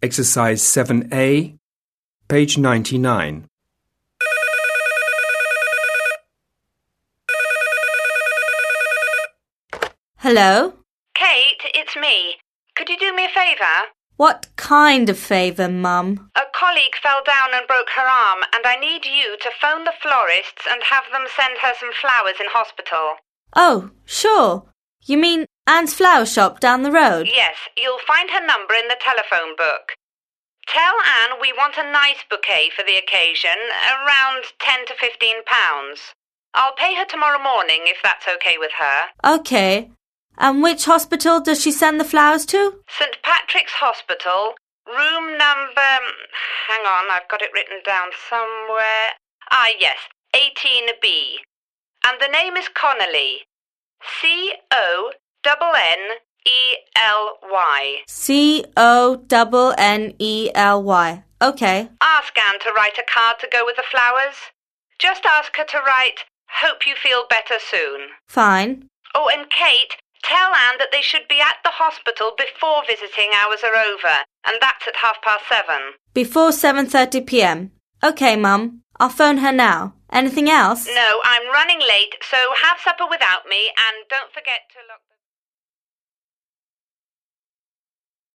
Exercise 7A, page 99. Hello? Kate, it's me. Could you do me a favour? What kind of favour, Mum? A colleague fell down and broke her arm, and I need you to phone the florists and have them send her some flowers in hospital. Oh, sure. You mean Anne's flower shop down the road? Yes, you'll find her number in the telephone book. Tell Anne we want a nice bouquet for the occasion, around £10 to £15. I'll pay her tomorrow morning if that's okay with her. Okay. And which hospital does she send the flowers to? St Patrick's Hospital, room number... Hang on, I've got it written down somewhere. Ah, yes, 18B. And the name is Connelly. Connely. Connely. Okay. Ask Anne to write a card to go with the flowers. Just ask her to write, "Hope you feel better soon." Fine. Oh, and Kate, tell Anne that they should be at the hospital before visiting hours are over, and that's at 7:30. Before 7:30 p.m. Okay, Mum. I'll phone her now. Anything else? No, I'm running late, so have supper without me, and don't forget to lock the...